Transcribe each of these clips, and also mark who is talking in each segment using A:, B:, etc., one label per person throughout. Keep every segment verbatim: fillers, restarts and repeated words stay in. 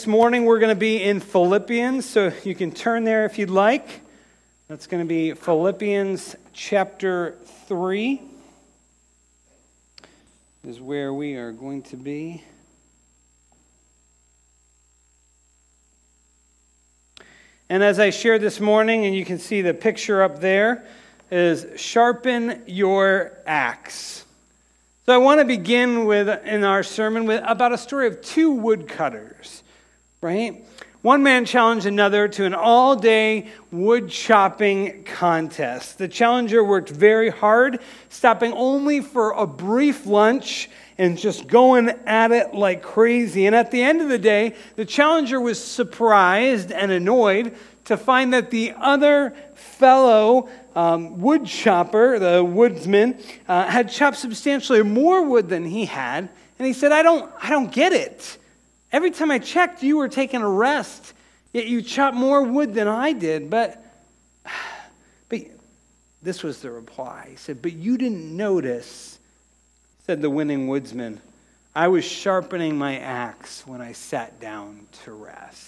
A: this morning we're going to be in Philippians, so you can turn there if you'd like. That's going to be Philippians chapter three is where we are going to be. And as I shared this morning, and you can see the picture up there, is sharpen your axe. So I want to begin with, in our sermon, with about a story of two woodcutters, right? One man challenged another to an all-day wood chopping contest. The challenger worked very hard, stopping only for a brief lunch and just going at it like crazy. And at the end of the day, the challenger was surprised and annoyed to find that the other fellow um, wood chopper, the woodsman, uh, had chopped substantially more wood than he had. And he said, I don't, I don't get it. Every time I checked, you were taking a rest, yet you chopped more wood than I did. But, but this was the reply. He said, but you didn't notice, said the winning woodsman, I was sharpening my axe when I sat down to rest.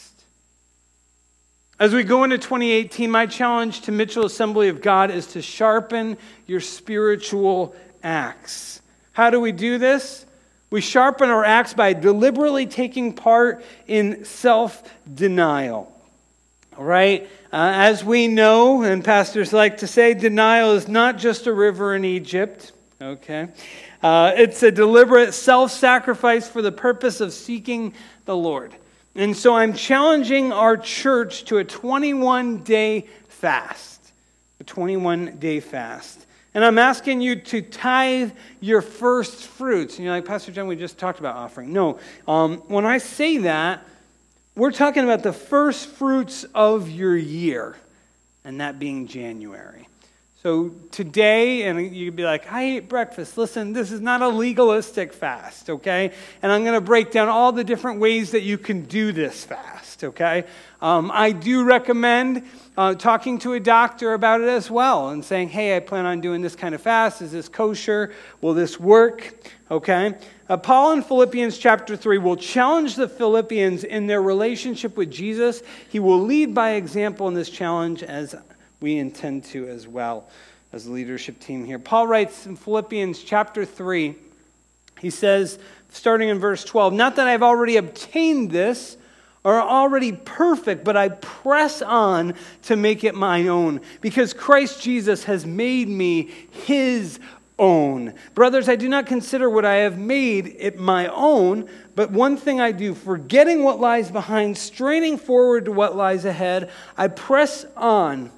A: As we go into twenty eighteen, my challenge to Mitchell Assembly of God is to sharpen your spiritual axe. How do we do this? We sharpen our axe by deliberately taking part in self-denial. All right? Uh, as we know, and pastors like to say, denial is not just a river in Egypt. Okay? Uh, it's a deliberate self-sacrifice for the purpose of seeking the Lord. And so I'm challenging our church to a twenty-one day fast. A twenty-one day fast. And I'm asking you to tithe your first fruits. And you're like, Pastor John, we just talked about offering. No, um, when I say that, we're talking about the first fruits of your year, and that being January. So today, and you'd be like, I ate breakfast. Listen, this is not a legalistic fast, okay? And I'm going to break down all the different ways that you can do this fast, okay? Um, I do recommend uh, talking to a doctor about it as well and saying, hey, I plan on doing this kind of fast. Is this kosher? Will this work? Okay? Uh, Paul in Philippians chapter three will challenge the Philippians in their relationship with Jesus. He will lead by example in this challenge as we intend to as well as a leadership team here. Paul writes in Philippians chapter three, he says, starting in verse twelve, not that I've already obtained this or already perfect, but I press on to make it my own, because Christ Jesus has made me his own. Brothers, I do not consider what I have made it my own, but one thing I do, forgetting what lies behind, straining forward to what lies ahead, I press on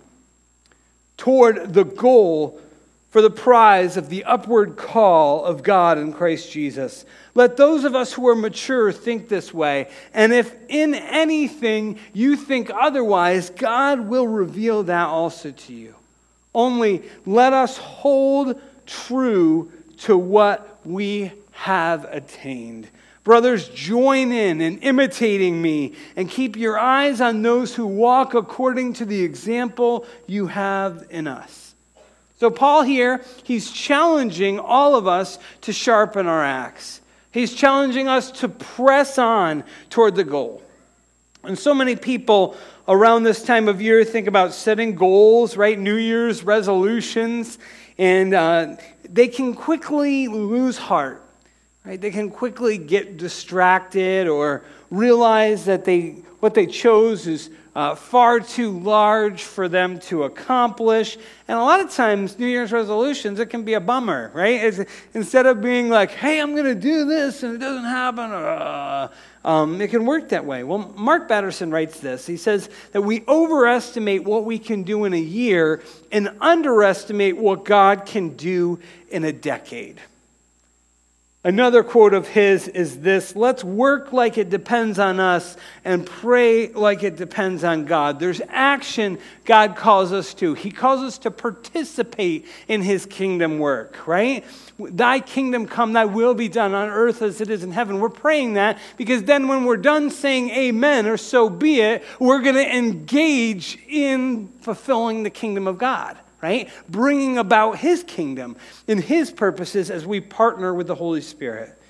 A: toward the goal for the prize of the upward call of God in Christ Jesus. Let those of us who are mature think this way, and if in anything you think otherwise, God will reveal that also to you. Only let us hold true to what we have attained. Brothers, join in in imitating me and keep your eyes on those who walk according to the example you have in us. So Paul here, he's challenging all of us to sharpen our axe. He's challenging us to press on toward the goal. And so many people around this time of year think about setting goals, right? New Year's resolutions, and uh, they can quickly lose heart. Right? They can quickly get distracted or realize that they what they chose is uh, far too large for them to accomplish. And a lot of times, New Year's resolutions, it can be a bummer, right? It's, instead of being like, hey, I'm going to do this, and it doesn't happen, uh, um, it can work that way. Well, Mark Batterson writes this. He says that we overestimate what we can do in a year and underestimate what God can do in a decade. Another quote of his is this: let's work like it depends on us and pray like it depends on God. There's action God calls us to. He calls us to participate in his kingdom work, right? Thy kingdom come, thy will be done on earth as it is in heaven. We're praying that because then when we're done saying amen or so be it, we're going to engage in fulfilling the kingdom of God. Right? Bringing about his kingdom and his purposes as we partner with the Holy Spirit.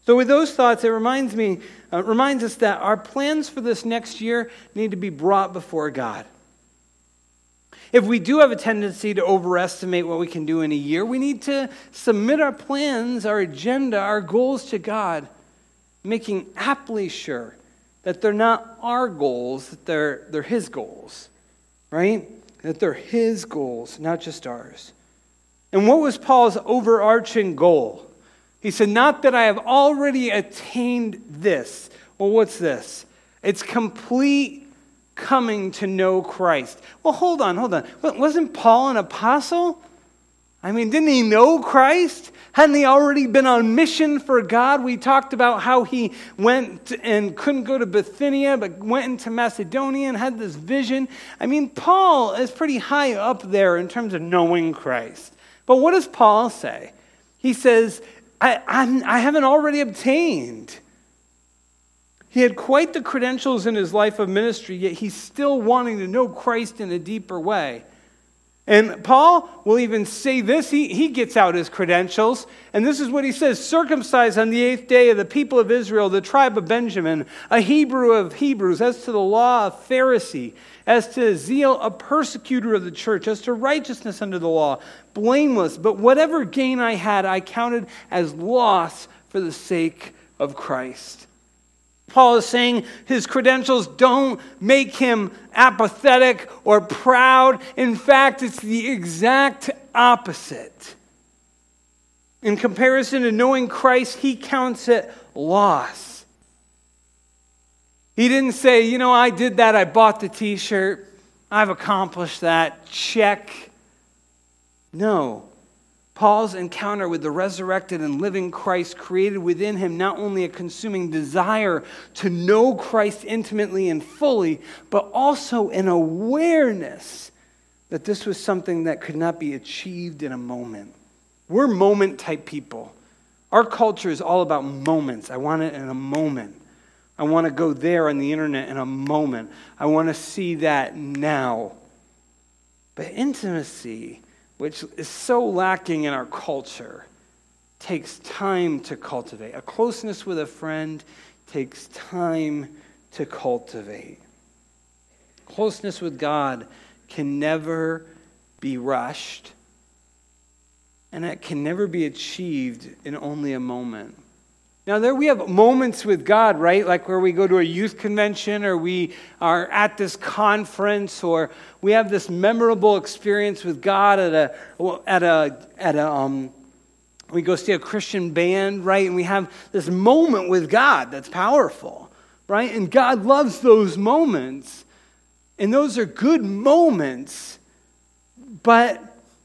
A: So with those thoughts, it reminds me, uh, reminds us that our plans for this next year need to be brought before God. If we do have a tendency to overestimate what we can do in a year, we need to submit our plans, our agenda, our goals to God, making aptly sure that they're not our goals, that they're, they're His goals, right? That they're His goals, not just ours. And what was Paul's overarching goal? He said, not that I have already attained this. Well, what's this? It's complete coming to know Christ. Well, hold on, hold on. Wasn't Paul an apostle? I mean, didn't he know Christ? Hadn't he already been on mission for God? We talked about how he went and couldn't go to Bithynia, but went into Macedonia and had this vision. I mean, Paul is pretty high up there in terms of knowing Christ. But what does Paul say? He says, I, I'm, I haven't already obtained. He had quite the credentials in his life of ministry, yet he's still wanting to know Christ in a deeper way. And Paul will even say this. He, he gets out his credentials, and this is what he says. Circumcised on the eighth day of the people of Israel, the tribe of Benjamin, a Hebrew of Hebrews, as to the law, a Pharisee, as to zeal, a persecutor of the church, as to righteousness under the law, blameless. But whatever gain I had, I counted as loss for the sake of Christ. Paul is saying his credentials don't make him apathetic or proud. In fact, it's the exact opposite. In comparison to knowing Christ, he counts it loss. He didn't say, you know, I did that, I bought the t-shirt, I've accomplished that, check. No. Paul's encounter with the resurrected and living Christ created within him not only a consuming desire to know Christ intimately and fully, but also an awareness that this was something that could not be achieved in a moment. We're moment-type people. Our culture is all about moments. I want it in a moment. I want to go there on the internet in a moment. I want to see that now. But intimacy, which is so lacking in our culture, takes time to cultivate. A closeness with a friend takes time to cultivate. Closeness with God can never be rushed, and it can never be achieved in only a moment. Now, there we have moments with God, right? Like where we go to a youth convention, or we are at this conference, or we have this memorable experience with God at a at a at a um. We go see a Christian band, right? And we have this moment with God that's powerful, right? And God loves those moments, and those are good moments. But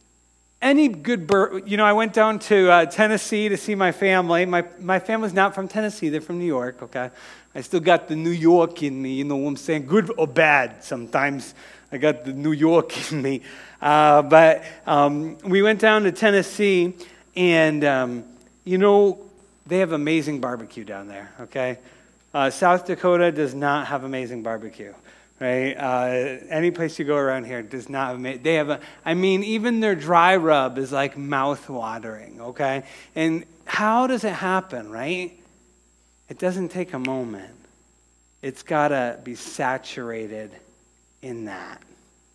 A: any good, bur- you know, I went down to uh, Tennessee to see my family. My my family's not from Tennessee; they're from New York. Okay, I still got the New York in me. You know what I'm saying? Good or bad? Sometimes I got the New York in me. Uh, but um, we went down to Tennessee, and um, you know they have amazing barbecue down there. Okay, uh, South Dakota does not have amazing barbecue. Right? Uh, any place you go around here does not have, ma- they have a, I mean, even their dry rub is like mouth-watering, okay? And how does it happen, right? It doesn't take a moment. It's got to be saturated in that,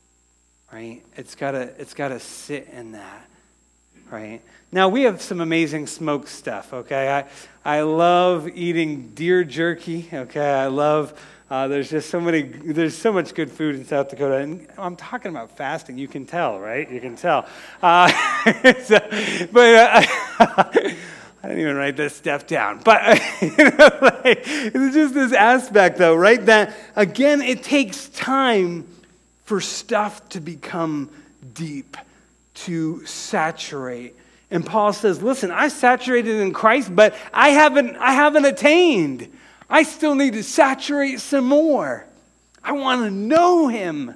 A: right? It's got to, it's got to sit in that, right? Now, we have some amazing smoked stuff, okay? I, I love eating deer jerky, okay? I love... Uh, there's just so many, there's so much good food in South Dakota. And I'm talking about fasting. You can tell, right? You can tell. Uh, so, but uh, I didn't even write this stuff down. But uh, you know, like, it's just this aspect, though, right? That, again, it takes time for stuff to become deep, to saturate. And Paul says, listen, I saturated in Christ, but I haven't, I haven't attained. I still need to saturate some more. I want to know him.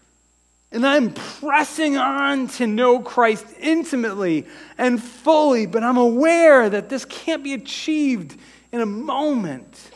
A: And I'm pressing on to know Christ intimately and fully, but I'm aware that this can't be achieved in a moment.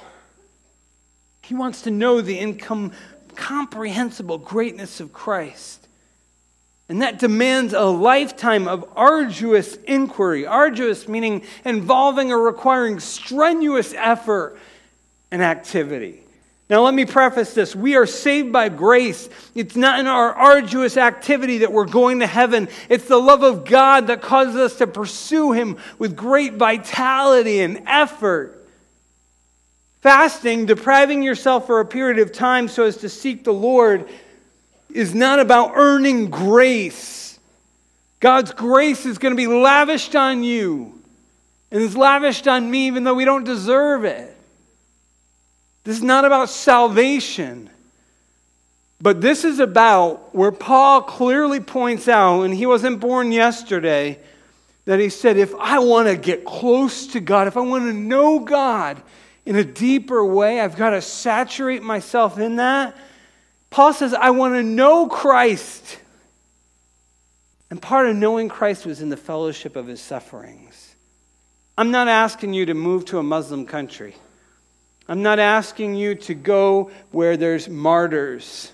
A: He wants to know the incomprehensible greatness of Christ. And that demands a lifetime of arduous inquiry. Arduous meaning involving or requiring strenuous effort and activity. Now let me preface this. We are saved by grace. It's not in our arduous activity that we're going to heaven. It's the love of God that causes us to pursue Him with great vitality and effort. Fasting, depriving yourself for a period of time so as to seek the Lord, is not about earning grace. God's grace is going to be lavished on you. And is lavished on me even though we don't deserve it. This is not about salvation. But this is about where Paul clearly points out, and he wasn't born yesterday, that he said, if I want to get close to God, if I want to know God in a deeper way, I've got to saturate myself in that. Paul says, I want to know Christ. And part of knowing Christ was in the fellowship of His sufferings. I'm not asking you to move to a Muslim country. I'm not asking you to go where there's martyrs.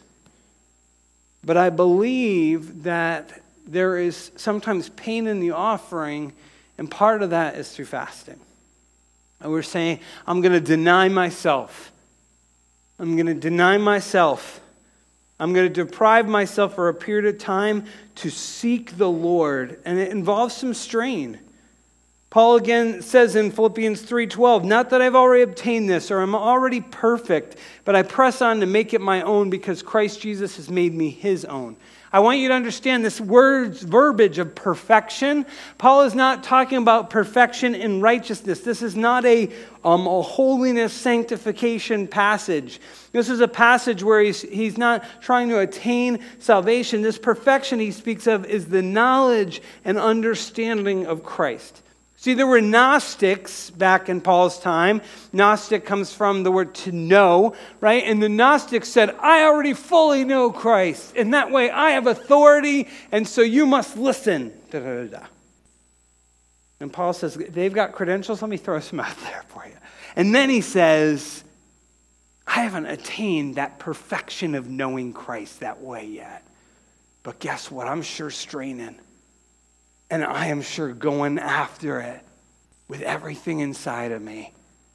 A: But I believe that there is sometimes pain in the offering, and part of that is through fasting. And we're saying, I'm going to deny myself. I'm going to deny myself. I'm going to deprive myself for a period of time to seek the Lord. And it involves some strain. Paul again says in Philippians three twelve, not that I've already obtained this or I'm already perfect, but I press on to make it my own because Christ Jesus has made me His own. I want you to understand this word's verbiage of perfection. Paul is not talking about perfection in righteousness. This is not a, um, a holiness sanctification passage. This is a passage where he's, he's not trying to attain salvation. This perfection he speaks of is the knowledge and understanding of Christ. See, there were Gnostics back in Paul's time. Gnostic comes from the word to know, right? And the Gnostics said, I already fully know Christ. And that way I have authority, and so you must listen. Da, da, da, da. And Paul says, they've got credentials. Let me throw some out there for you. And then he says, I haven't attained that perfection of knowing Christ that way yet. But guess what? I'm sure straining. And I am sure going after it with everything inside of me.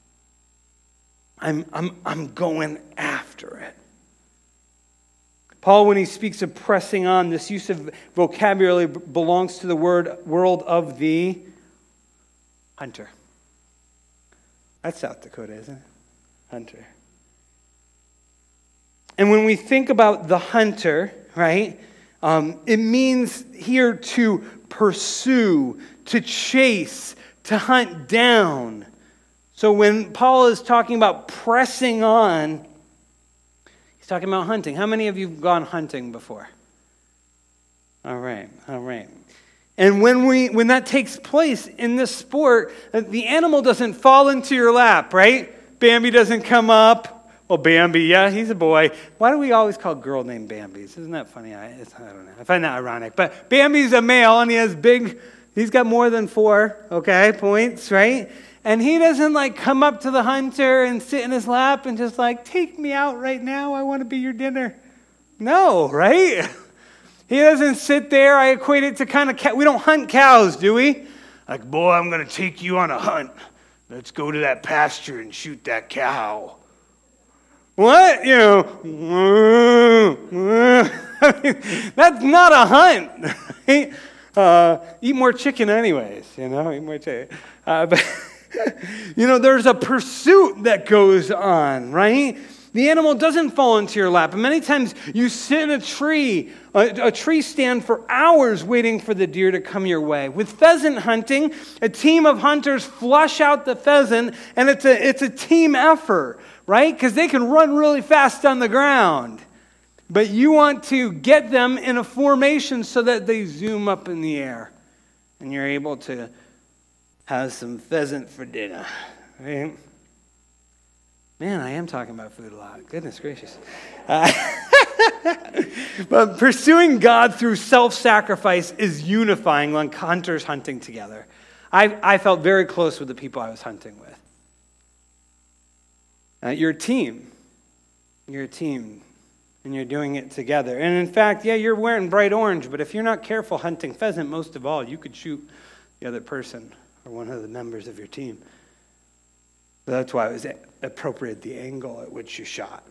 A: I'm, I'm, I'm going after it. Paul, when he speaks of pressing on, this use of vocabulary belongs to the word world of the hunter. That's South Dakota, isn't it? Hunter. And when we think about the hunter, right, um, it means here to pursue, to chase, to hunt down. So when Paul is talking about pressing on, he's talking about hunting. How many of you have gone hunting before? All right, all right. And when we when that takes place in this sport, the animal doesn't fall into your lap, right? Bambi doesn't come up. Well, Bambi, yeah, he's a boy. Why do we always call a girl named Bambi's? Isn't that funny? I, it's, I don't know. I find that ironic. But Bambi's a male, and he has big, he's got more than four, okay, points, right? And he doesn't, like, come up to the hunter and sit in his lap and just, like, take me out right now. I want to be your dinner. No, right? He doesn't sit there. I equate it to kind of, cow- we don't hunt cows, do we? Like, boy, I'm going to take you on a hunt. Let's go to that pasture and shoot that cow. What? You know, I mean, that's not a hunt. Right? Uh, eat more chicken anyways, you know, eat more chicken. Uh, but, you know, there's a pursuit that goes on, right? The animal doesn't fall into your lap. And many times you sit in a tree, a, a tree stand for hours waiting for the deer to come your way. With pheasant hunting, a team of hunters flush out the pheasant, and it's a, it's a team effort. Right? Because they can run really fast on the ground. But you want to get them in a formation so that they zoom up in the air. And you're able to have some pheasant for dinner. Right? Man, I am talking about food a lot. Goodness gracious. Uh, but pursuing God through self-sacrifice is unifying when hunters hunting together. I, I felt very close with the people I was hunting with. Uh, you're a team. You're a team. and you're doing it together. And in fact, yeah, you're wearing bright orange, but if you're not careful hunting pheasant, most of all, you could shoot the other person or one of the members of your team. So that's why it was appropriate, the angle at which you shot.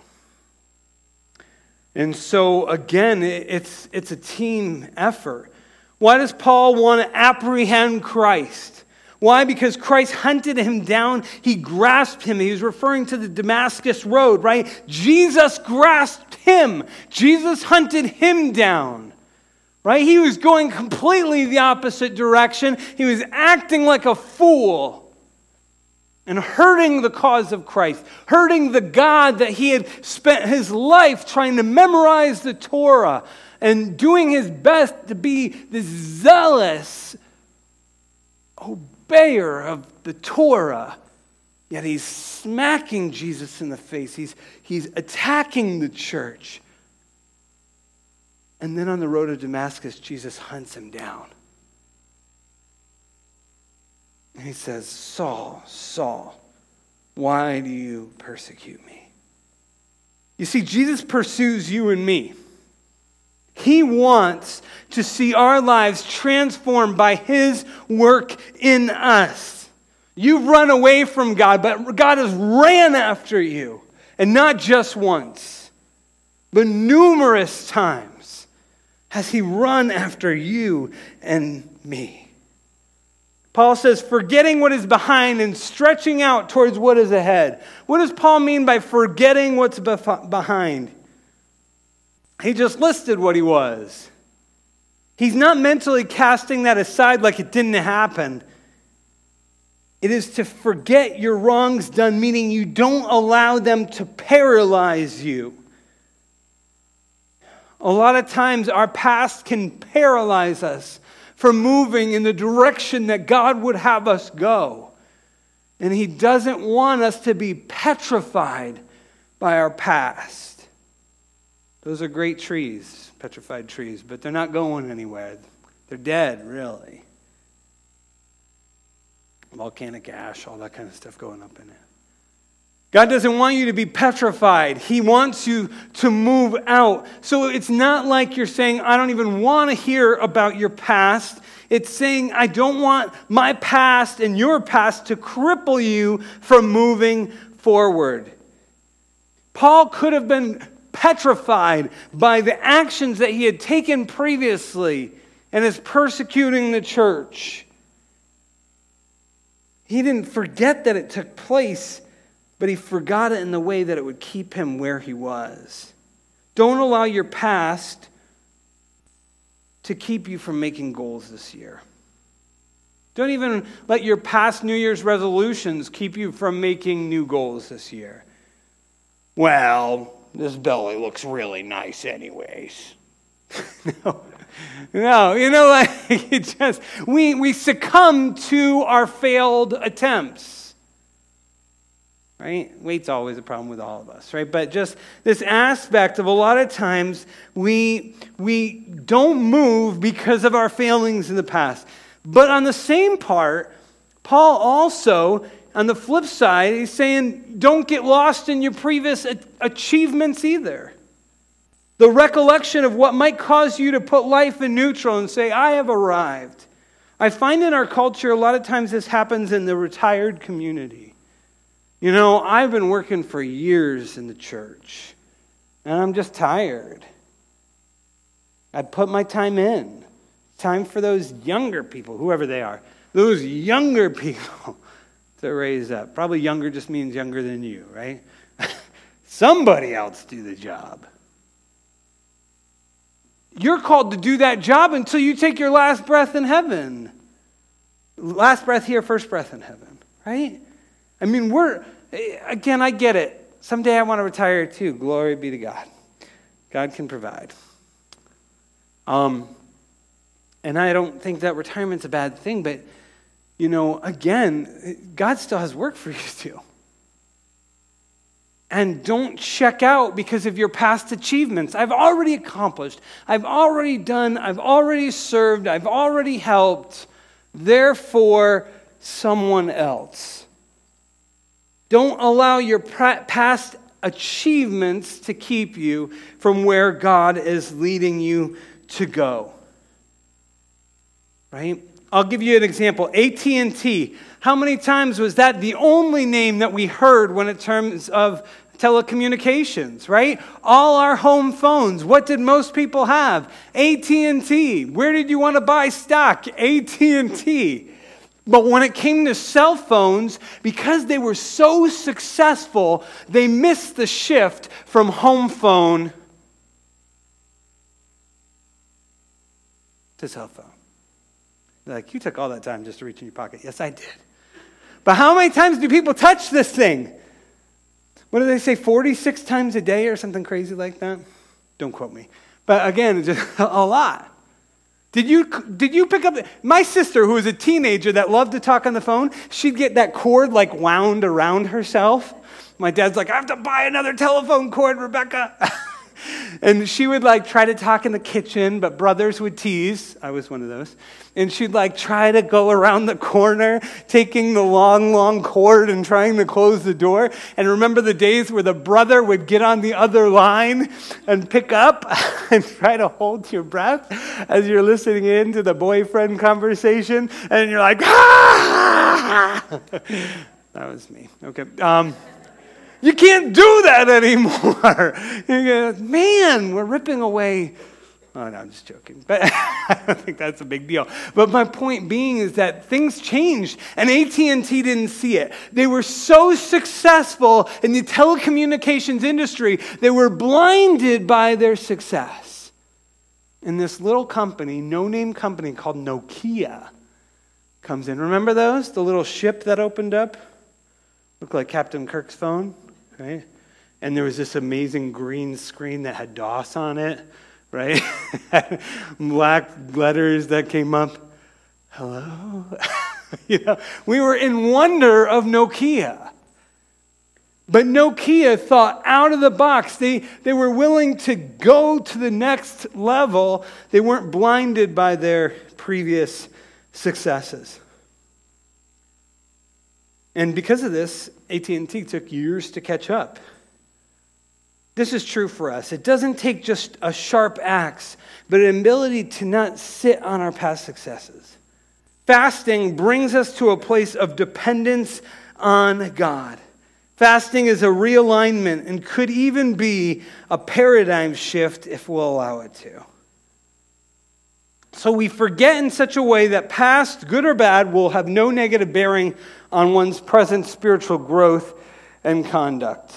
A: And so, again, it's, it's a team effort. Why does Paul want to apprehend Christ? Why? Because Christ hunted him down. He grasped him. He was referring to the Damascus road, right? Jesus grasped him. Jesus hunted him down, right? He was going completely the opposite direction. He was acting like a fool and hurting the cause of Christ, hurting the God that he had spent his life trying to memorize the Torah and doing his best to be this zealous obeyer of the Torah. Yet he's smacking Jesus in the face. He's, he's attacking the church. And then on the road to Damascus, Jesus hunts him down. And he says, Saul, Saul, why do you persecute me? You see, Jesus pursues you and me. He wants to see our lives transformed by his work in us. You've run away from God, but God has ran after you. And not just once, but numerous times has he run after you and me. Paul says, forgetting what is behind and stretching out towards what is ahead. What does Paul mean by forgetting what's bef- behind? He just listed what he was. He's not mentally casting that aside like it didn't happen. It is to forget your wrongs done, meaning you don't allow them to paralyze you. A lot of times our past can paralyze us from moving in the direction that God would have us go. And he doesn't want us to be petrified by our past. Those are great trees, petrified trees, but they're not going anywhere. They're dead, really. Volcanic ash, all that kind of stuff going up in it. God doesn't want you to be petrified. He wants you to move out. So it's not like you're saying, I don't even want to hear about your past. It's saying, I don't want my past and your past to cripple you from moving forward. Paul could have been petrified by the actions that he had taken previously and is persecuting the church. He didn't forget that it took place, but he forgot it in the way that it would keep him where he was. Don't allow your past to keep you from making goals this year. Don't even let your past New Year's resolutions keep you from making new goals this year. Well, this belly looks really nice anyways. no, no, you know, like it just we we succumb to our failed attempts. Right? Weight's always a problem with all of us, right? But just this aspect of a lot of times we we don't move because of our failings in the past. But on the same part, Paul also, on the flip side, he's saying don't get lost in your previous achievements either. The recollection of what might cause you to put life in neutral and say, I have arrived. I find in our culture a lot of times this happens in the retired community. You know, I've been working for years in the church, and I'm just tired. I put my time in. Time for those younger people, whoever they are, those younger people to raise up. Probably younger just means younger than you, right? Somebody else do the job. You're called to do that job until you take your last breath in heaven. Last breath here, first breath in heaven, right? I mean, we're, again, I get it. Someday I want to retire too. Glory be to God. God can provide. Um, and I don't think that retirement's a bad thing, but, you know, again, God still has work for you to do. And don't check out because of your past achievements. I've already accomplished. I've already done. I've already served. I've already helped. Therefore, someone else. Don't allow your past achievements to keep you from where God is leading you to go. Right? I'll give you an example. A T and T. How many times was that the only name that we heard when it terms of telecommunications, right? All our home phones. What did most people have? A T and T. Where did you want to buy stock? A T and T. But when it came to cell phones, because they were so successful, they missed the shift from home phone to cell phone. They're like, you took all that time just to reach in your pocket. Yes, I did. But how many times do people touch this thing? What do they say, forty-six times a day or something crazy like that? Don't quote me. But again, just a lot. Did you did you pick up, the, my sister who was a teenager that loved to talk on the phone, she'd get that cord like wound around herself. My dad's like, I have to buy another telephone cord, Rebecca. And she would like try to talk in the kitchen, but brothers would tease. I was one of those. And she'd like try to go around the corner, taking the long, long cord and trying to close the door. And remember the days where the brother would get on the other line and pick up and try to hold your breath as you're listening in to the boyfriend conversation. And you're like, ah! That was me. Okay. Um, You can't do that anymore. You go, man, we're ripping away. Oh, no, I'm just joking. But I don't think that's a big deal. But my point being is that things changed, and A T and T didn't see it. They were so successful in the telecommunications industry, they were blinded by their success. And this little company, no-name company called Nokia, comes in. Remember those? The little ship that opened up? Looked like Captain Kirk's phone. Right? And there was this amazing green screen that had DOS on it, right? Black letters that came up. Hello? You know, we were in wonder of Nokia. But Nokia thought out of the box. They, they were willing to go to the next level. They weren't blinded by their previous successes. And because of this, A T and T took years to catch up. This is true for us. It doesn't take just a sharp axe, but an ability to not sit on our past successes. Fasting brings us to a place of dependence on God. Fasting is a realignment and could even be a paradigm shift if we'll allow it to. So we forget in such a way that past, good or bad, will have no negative bearing on one's present spiritual growth and conduct.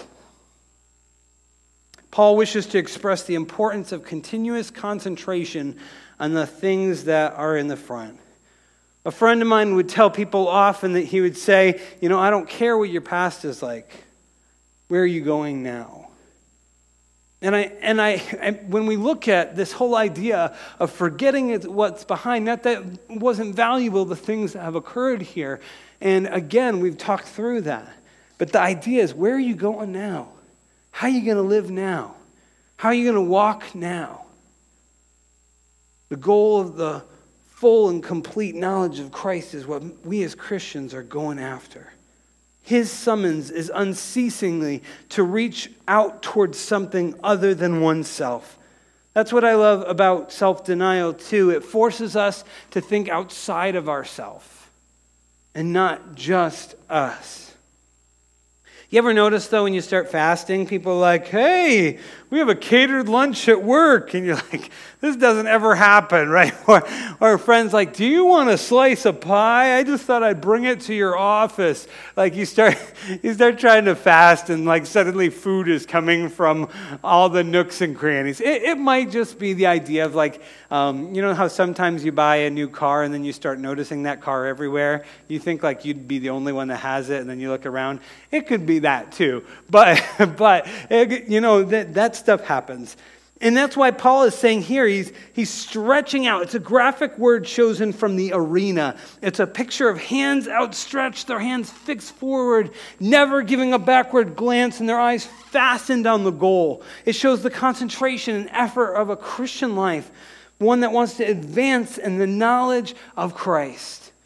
A: Paul wishes to express the importance of continuous concentration on the things that are in the front. A friend of mine would tell people often that he would say, you know, I don't care what your past is like. Where are you going now? And I and I, I, when we look at this whole idea of forgetting what's behind, not that wasn't valuable, the things that have occurred here. And again, we've talked through that. But the idea is, where are you going now? How are you going to live now? How are you going to walk now? The goal of the full and complete knowledge of Christ is what we as Christians are going after. His summons is unceasingly to reach out towards something other than oneself. That's what I love about self-denial too. It forces us to think outside of ourselves and not just us. You ever notice, though, when you start fasting, people are like, hey, we have a catered lunch at work. And you're like, this doesn't ever happen, right? Or, or friends like, do you want a slice of pie? I just thought I'd bring it to your office. Like you start you start trying to fast and like suddenly food is coming from all the nooks and crannies. It, it might just be the idea of like, um, you know how sometimes you buy a new car and then you start noticing that car everywhere? You think like you'd be the only one that has it and then you look around. It could be that too. But, but you know, that, that stuff happens. And that's why Paul is saying here, he's, he's stretching out. It's a graphic word chosen from the arena. It's a picture of hands outstretched, their hands fixed forward, never giving a backward glance, and their eyes fastened on the goal. It shows the concentration and effort of a Christian life, one that wants to advance in the knowledge of Christ.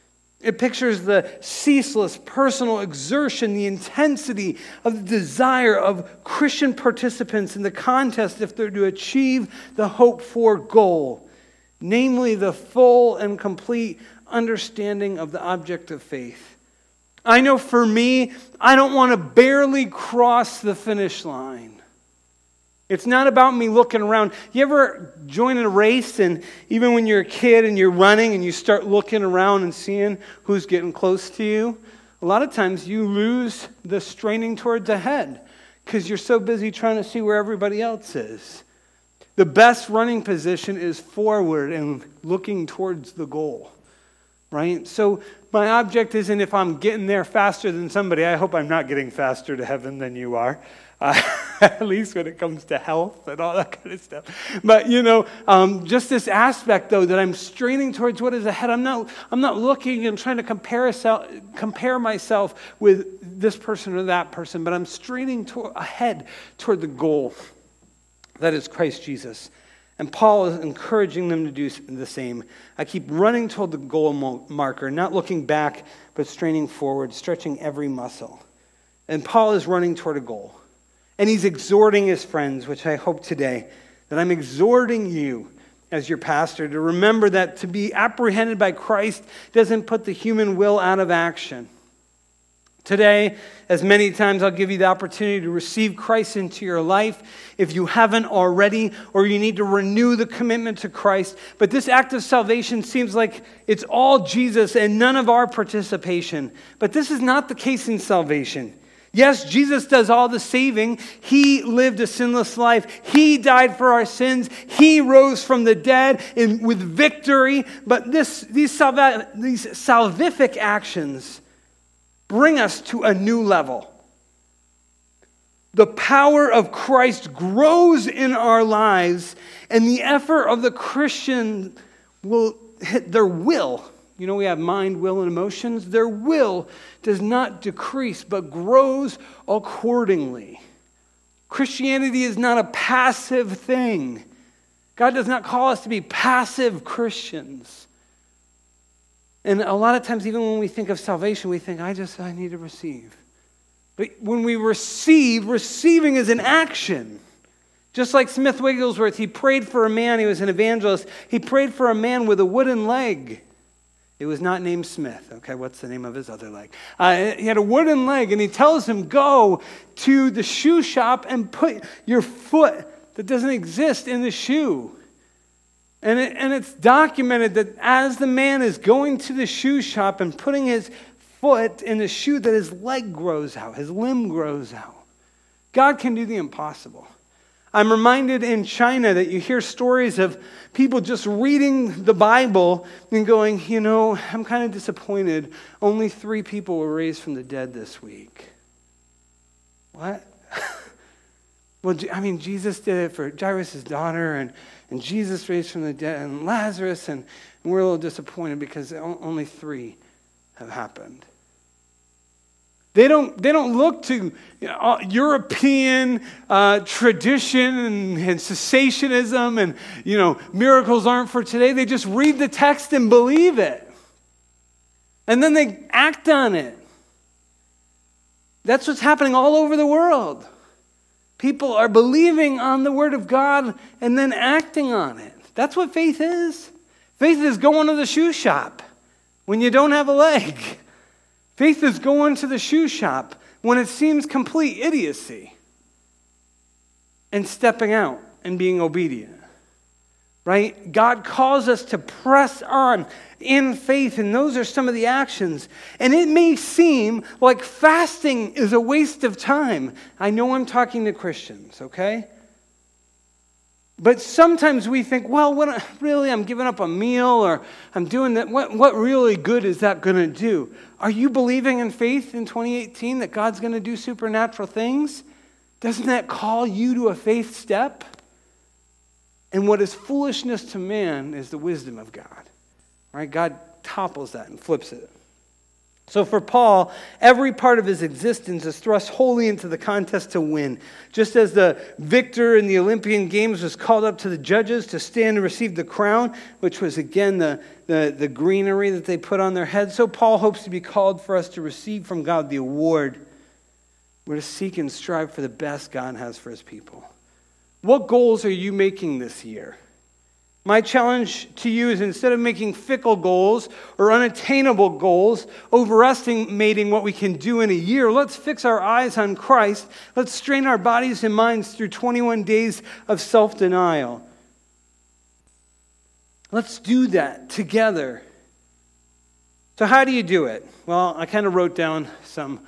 A: It pictures the ceaseless personal exertion, the intensity of the desire of Christian participants in the contest if they're to achieve the hoped-for goal, namely the full and complete understanding of the object of faith. I know for me, I don't want to barely cross the finish line. It's not about me looking around. You ever join a race, and even when you're a kid and you're running and you start looking around and seeing who's getting close to you, a lot of times you lose the straining towards the head because you're so busy trying to see where everybody else is. The best running position is forward and looking towards the goal, right? So my object isn't if I'm getting there faster than somebody. I hope I'm not getting faster to heaven than you are. Uh, at least when it comes to health and all that kind of stuff. But, you know, um, just this aspect, though, that I'm straining towards what is ahead. I'm not I'm not looking and trying to compare, compare myself with this person or that person, but I'm straining to, ahead toward the goal that is Christ Jesus. And Paul is encouraging them to do the same. I keep running toward the goal marker, not looking back, but straining forward, stretching every muscle. And Paul is running toward a goal. And he's exhorting his friends, which I hope today, that I'm exhorting you as your pastor to remember that to be apprehended by Christ doesn't put the human will out of action. Today, as many times I'll give you the opportunity to receive Christ into your life if you haven't already, or you need to renew the commitment to Christ. But this act of salvation seems like it's all Jesus and none of our participation. But this is not the case in salvation. Yes, Jesus does all the saving. He lived a sinless life. He died for our sins. He rose from the dead in, with victory. But this, these, salva, these salvific actions bring us to a new level. The power of Christ grows in our lives, and the effort of the Christian will hit their will. You know, we have mind, will, and emotions. Their will does not decrease, but grows accordingly. Christianity is not a passive thing. God does not call us to be passive Christians. And a lot of times, even when we think of salvation, we think, I just, I need to receive. But when we receive, receiving is an action. Just like Smith Wigglesworth, he prayed for a man, he was an evangelist, he prayed for a man with a wooden leg. It was not named Smith. Okay, what's the name of his other leg? Uh, he had a wooden leg, and he tells him, go to the shoe shop and put your foot that doesn't exist in the shoe. And, it, and it's documented that as the man is going to the shoe shop and putting his foot in the shoe, that his leg grows out, his limb grows out. God can do the impossible. I'm reminded in China that you hear stories of people just reading the Bible and going, you know, I'm kind of disappointed. Only three people were raised from the dead this week. What? Well, I mean, Jesus did it for Jairus' daughter, and, and Jesus raised from the dead, and Lazarus, and, and we're a little disappointed because only three have happened. They don't, they don't look to you know, European uh, tradition and, and cessationism and, you know, miracles aren't for today. They just read the text and believe it. And then they act on it. That's what's happening all over the world. People are believing on the Word of God and then acting on it. That's what faith is. Faith is going to the shoe shop when you don't have a leg. Faith is going to the shoe shop when it seems complete idiocy and stepping out and being obedient, right? God calls us to press on in faith, and those are some of the actions. And it may seem like fasting is a waste of time. I know I'm talking to Christians, okay? But sometimes we think, well, what, really, I'm giving up a meal or I'm doing that. What, what really good is that going to do? Are you believing in faith in twenty eighteen that God's going to do supernatural things? Doesn't that call you to a faith step? And what is foolishness to man is the wisdom of God. Right? God topples that and flips it. So for Paul, every part of his existence is thrust wholly into the contest to win. Just as the victor in the Olympian Games was called up to the judges to stand and receive the crown, which was again the, the, the greenery that they put on their head, so Paul hopes to be called for us to receive from God the award. We're to seek and strive for the best God has for his people. What goals are you making this year? My challenge to you is, instead of making fickle goals or unattainable goals, overestimating what we can do in a year, let's fix our eyes on Christ. Let's strain our bodies and minds through twenty-one days of self-denial. Let's do that together. So how do you do it? Well, I kind of wrote down some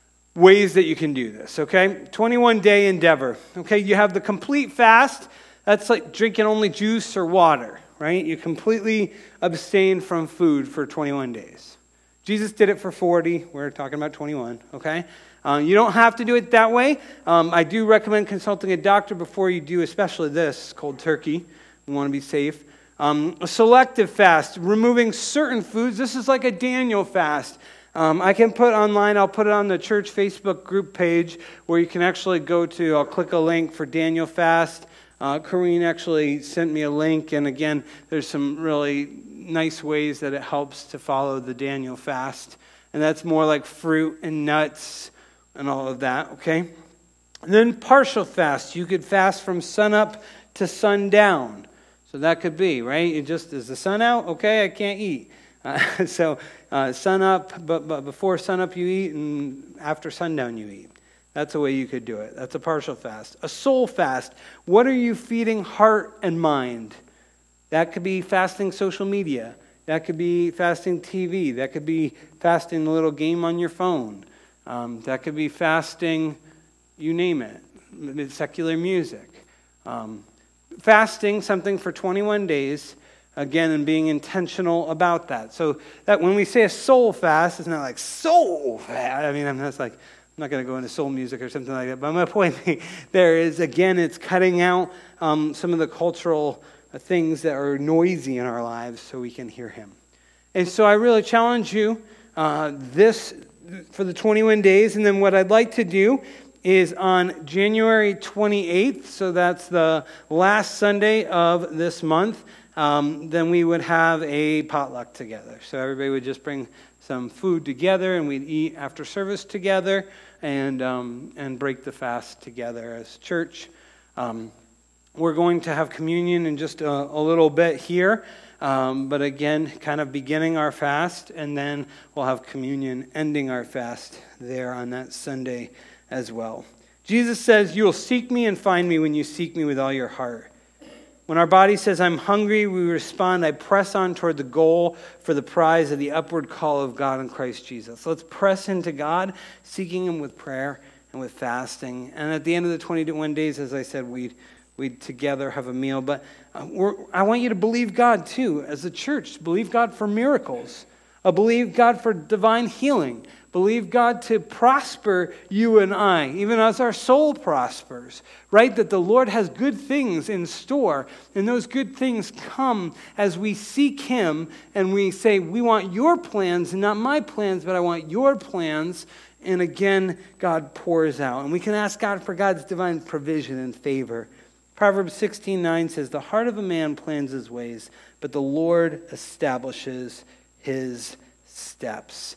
A: ways that you can do this, okay? twenty-one day endeavor. Okay, you have the complete fast. That's like drinking only juice or water, right? You completely abstain from food for twenty-one days. Jesus did it for forty. We're talking about twenty-one, okay? Um, you don't have to do it that way. Um, I do recommend consulting a doctor before you do, especially this, cold turkey. We want to be safe. Um, a selective fast, removing certain foods. This is like a Daniel fast. Um, I can put online, I'll put it on the church Facebook group page where you can actually go to, I'll click a link for Daniel fast. Uh, Corrine actually sent me a link, and again, there's some really nice ways that it helps to follow the Daniel fast. And that's more like fruit and nuts and all of that, okay? And then partial fast. You could fast from sunup to sundown. So that could be, right? You just, is the sun out? Okay, I can't eat. Uh, so uh, sun up, but, but before sun up you eat, and after sundown you eat. That's a way you could do it. That's a partial fast. A soul fast. What are you feeding heart and mind? That could be fasting social media. That could be fasting T V. That could be fasting a little game on your phone. Um, that could be fasting, you name it, secular music. Um, fasting something for twenty-one days, again, and being intentional about that. So that when we say a soul fast, it's not like soul fast. I mean, I'm just like, I'm not going to go into soul music or something like that, but my point there is, again, it's cutting out um, some of the cultural things that are noisy in our lives so we can hear him. And so I really challenge you uh, this for the twenty-one days, and then what I'd like to do is on January twenty-eighth, so that's the last Sunday of this month, um, then we would have a potluck together. So everybody would just bring some food together, and we'd eat after service together, and um, and break the fast together as church. Um, we're going to have communion in just a, a little bit here, um, but again, kind of beginning our fast, and then we'll have communion ending our fast there on that Sunday as well. Jesus says, "You will seek me and find me when you seek me with all your heart." When our body says, "I'm hungry," we respond, "I press on toward the goal for the prize of the upward call of God in Christ Jesus." Let's press into God, seeking him with prayer and with fasting. And at the end of the twenty-one days, as I said, we'd, we'd together have a meal. But uh, we're, I want you to believe God, too, as a church. Believe God for miracles. Uh, believe God for divine healing. Believe God to prosper you and I, even as our soul prospers, right? That the Lord has good things in store, and those good things come as we seek him and we say, we want your plans and not my plans, but I want your plans. And again, God pours out. And we can ask God for God's divine provision and favor. Proverbs sixteen nine says, "The heart of a man plans his ways, but the Lord establishes his steps."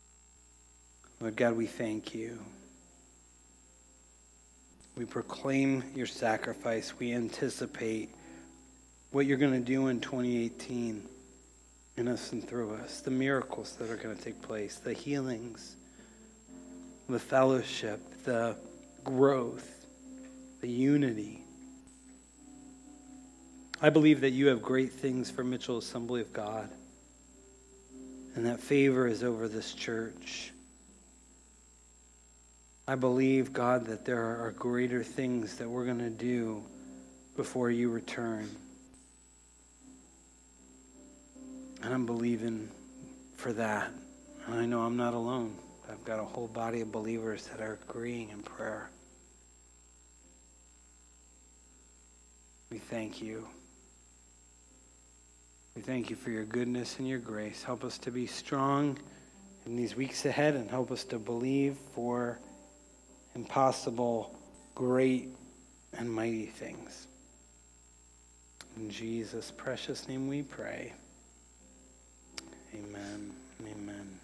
A: Lord God, we thank you. We proclaim your sacrifice. We anticipate what you're going to do in twenty eighteen in us and through us, the miracles that are going to take place, the healings, the fellowship, the growth, the unity. I believe that you have great things for Mitchell Assembly of God, and that favor is over this church. I believe, God, that there are greater things that we're going to do before you return. And I'm believing for that. And I know I'm not alone. I've got a whole body of believers that are agreeing in prayer. We thank you. We thank you for your goodness and your grace. Help us to be strong in these weeks ahead and help us to believe for impossible, great, and mighty things. In Jesus' precious name we pray. Amen. Amen.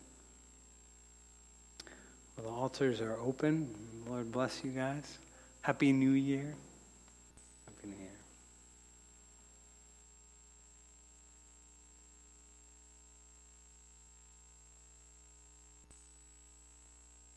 A: Well, the altars are open. Lord bless you guys. Happy New Year.